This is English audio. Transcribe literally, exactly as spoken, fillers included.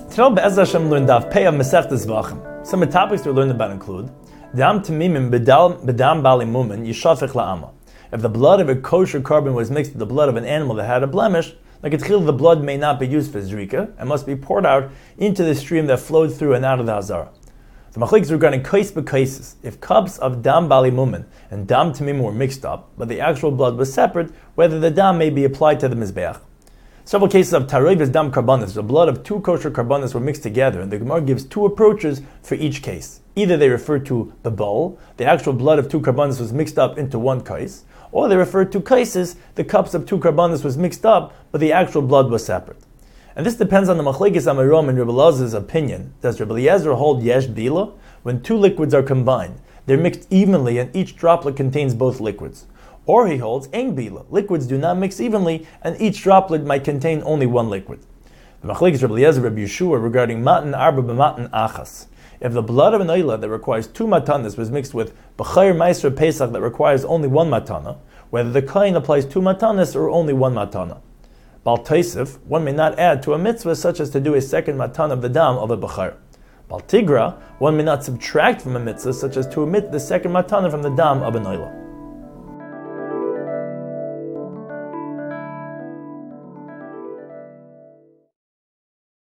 Today, Be'ez Hashem, learn Daf Pei of Masechtas Zvachim. Some of the topics we learned about include Dam Tamimim B'dam Bali Mumin Yishafech La'ama. If the blood of a kosher carbon was mixed with the blood of an animal that had a blemish, like it's the blood may not be used for zrika and must be poured out into the stream that flowed through and out of the hazara. The machlokes is regarding kais b'kaises. If cups of dam bali mumin and dam tamim were mixed up, but the actual blood was separate, whether the dam may be applied to the mizbeach. Several cases of taroivas dam karbanis, the blood of two kosher karbanis were mixed together, and the Gemara gives two approaches for each case. Either they refer to the bowl, the actual blood of two karbanis was mixed up into one kais, or they refer to kaises, the cups of two karbanis was mixed up, but the actual blood was separate. And this depends on the machlekes Amirom and Rebbe Elazar's opinion. Does Rebbe Eliezer hold yesh bila? When two liquids are combined, they're mixed evenly and each droplet contains both liquids. Or he holds ein bila. Liquids do not mix evenly and each droplet might contain only one liquid. The machlekes Rebbe Eliezer Rebbe Yeshua regarding matan arba b'matan achas. If the blood of an oila that requires two matanas was mixed with b'chayr ma'aser pesach that requires only one matana, whether the kohen applies two matanas or only one matana. Bal Taisif, one may not add to a mitzvah such as to do a second matan of the dam of a b'chayr. Bal Tigra, one may not subtract from a mitzvah such as to omit the second matana from the dam of an oila.